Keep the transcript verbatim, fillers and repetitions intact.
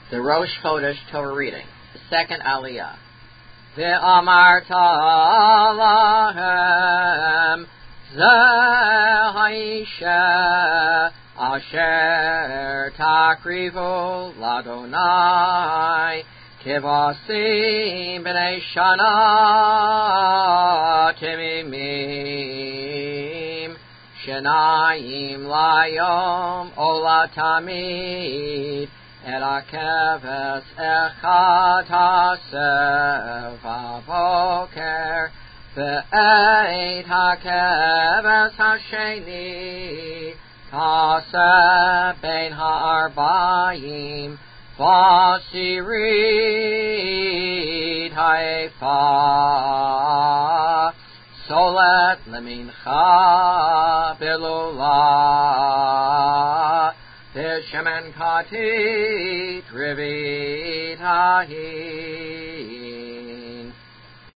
The Rosh Chodesh Torah reading, the second Aliyah. Ve'amarta lahem zeh ha'isha asher takrivu ladonai kivasim b'nei shana timimim shenayim layom ola tamid Ela keves echad hasev havoker ve'eit hakeves hasheni taseh ben ha'arbayim v'asirid ha'efa solet lemincha bilulah Shemen katit rivit hahi